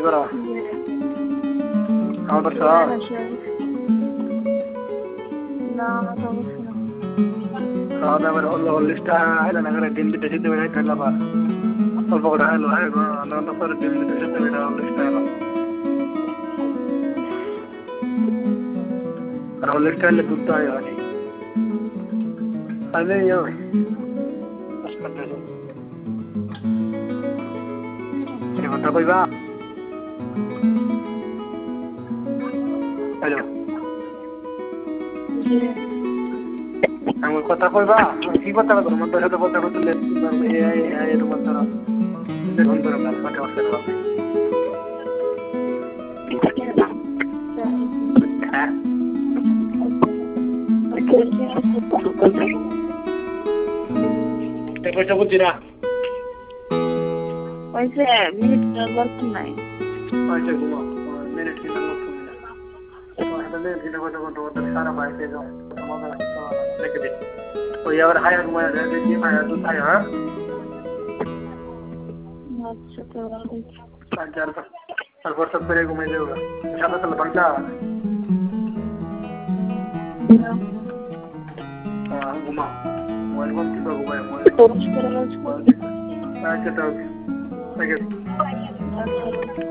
করা খাওয়া দাওয়া খাওয়া দাওয়া হলো লিস্টটা আইলা না করে দিন দিতে দিতে বেড়ে খেলা বা অল্প করে হলো হ্যাঁ অন্য করে দিন দিতে দিতে বেড়ে লিস্টটা এলো আর লিস্টটা এলে দুধ হয় আর আরে ইয়ে কথা কইবা হ্যালো আমার কথা কইবা কি কথা বলবো তোমার সাথে কথা বলতে এই তোমার দ্বারা দেখুন ধরো কাল কথা বলতে হবে হ্যাঁ পয়সা বুঝছি না পয়সা মিনিট দরকার নাই পয়সা ঘুমা মিনিট কিনা সারা বাইরে যাও রেখে দিন ওই আবার হায়া ঘুমায় দেখি হায়া তো তাই হ্যাঁ তারপর সব করে ঘুমাই যাবো সাদা সাদা পাল্টা ঘুমা মোবাইল ফোন কিংবা ঘুমায় মোবাইল আচ্ছা